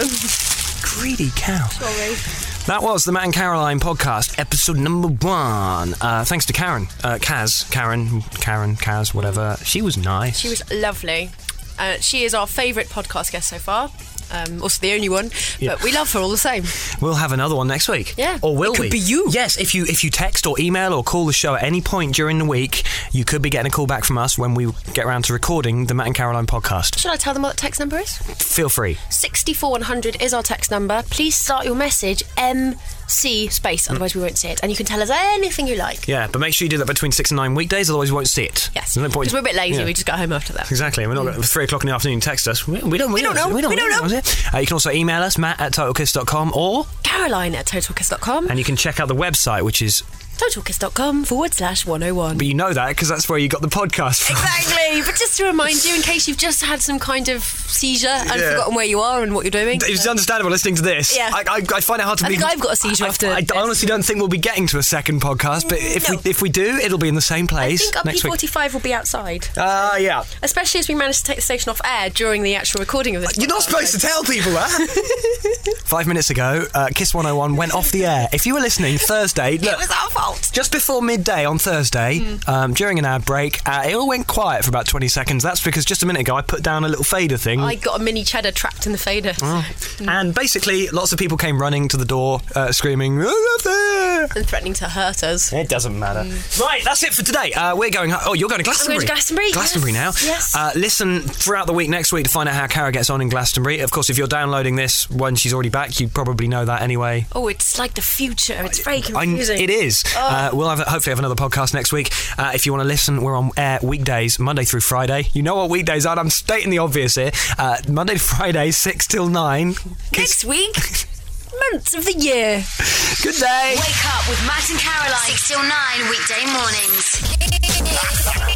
Speaker 4: Greedy cow.
Speaker 2: Sorry.
Speaker 4: That was the Matt and Caroline podcast, episode number one. Uh, thanks to Karen. Uh, Kaz. Karen. Karen. Kaz. Whatever. She was nice.
Speaker 2: She was lovely. Uh, she is our favourite podcast guest so far. Um, also the only one,
Speaker 4: Yeah.
Speaker 2: but we love her all the same.
Speaker 4: We'll have another one next week.
Speaker 2: Yeah.
Speaker 4: Or will
Speaker 2: It could
Speaker 4: we?
Speaker 2: be you.
Speaker 4: Yes, if you if you text or email or call the show at any point during the week, you could be getting a call back from us when we get around to recording the Matt and Caroline podcast.
Speaker 2: Should I tell them what the text number is?
Speaker 4: Feel free.
Speaker 2: sixty-four one hundred is our text number. Please start your message M C space, otherwise we won't see it. And you can tell us anything you like.
Speaker 4: Yeah, but make sure you do that between six and nine weekdays, otherwise we won't see it.
Speaker 2: Yes,
Speaker 4: There's no point-
Speaker 2: because we're a bit lazy.
Speaker 4: Yeah.
Speaker 2: We just got home after that.
Speaker 4: Exactly. We're not at three o'clock in the afternoon. Text us. We, we don't. We,
Speaker 2: We don't know.
Speaker 4: We don't,
Speaker 2: We don't know.
Speaker 4: Uh, you can also email us, Matt at total kiss dot com, or
Speaker 2: Caroline at totalkiss dot com.
Speaker 4: and you can check out the website, which is.
Speaker 2: totalkiss.com forward slash 101.
Speaker 4: But you know that because that's where you got the podcast from.
Speaker 2: Exactly, but just to remind you, in case you've just had some kind of seizure and
Speaker 4: Yeah.
Speaker 2: forgotten where you are and what you're doing.
Speaker 4: It's understandable listening to this.
Speaker 2: Yeah.
Speaker 4: I, I, I find it hard to
Speaker 2: I
Speaker 4: believe.
Speaker 2: think I've got a seizure
Speaker 4: I,
Speaker 2: after
Speaker 4: I, I
Speaker 2: this.
Speaker 4: honestly don't think we'll be getting to a second podcast, but if
Speaker 2: No.
Speaker 4: we if we do, it'll be in the same
Speaker 2: I
Speaker 4: place
Speaker 2: think up
Speaker 4: next
Speaker 2: P
Speaker 4: week.
Speaker 2: forty-five will be outside.
Speaker 4: Ah, uh, yeah.
Speaker 2: Especially as we managed to take the station off air during the actual recording of this.
Speaker 4: You're not
Speaker 2: podcast.
Speaker 4: supposed to tell people that. Five minutes ago, uh, Kiss one oh one went off the air. If you were listening Thursday, look,
Speaker 2: It was our fault.
Speaker 4: just before midday on Thursday,
Speaker 2: Mm.
Speaker 4: um, during an ad break, uh, it all went quiet for about twenty seconds. That's because just a minute ago I put down a little fader thing.
Speaker 2: I got a mini cheddar trapped in the fader.
Speaker 4: Oh. And basically, lots of people came running to the door, uh, screaming, "Oh, there!"
Speaker 2: And threatening to hurt us.
Speaker 4: It doesn't matter. Right, that's it for today. Uh, we're going. Oh, you're going to Glastonbury.
Speaker 2: I'm going to Glastonbury,
Speaker 4: Glastonbury
Speaker 2: yes,
Speaker 4: now.
Speaker 2: yes.
Speaker 4: Uh, listen throughout the week next week to find out how Cara gets on in Glastonbury. Of course, if you're downloading this when she's already back, you probably know that anyway.
Speaker 2: Oh, it's like the future. It's very
Speaker 4: I,
Speaker 2: confusing.
Speaker 4: it is.
Speaker 2: Oh.
Speaker 4: Uh, we'll have hopefully have another podcast next week. Uh, if you want to listen, we're on air weekdays, Monday through Friday. You know what weekdays are. I'm stating the obvious here. Uh, Monday to Friday, six till nine.
Speaker 2: Next week, months of the year.
Speaker 4: Good day.
Speaker 11: Wake up with Matt and Caroline. six till nine weekday mornings.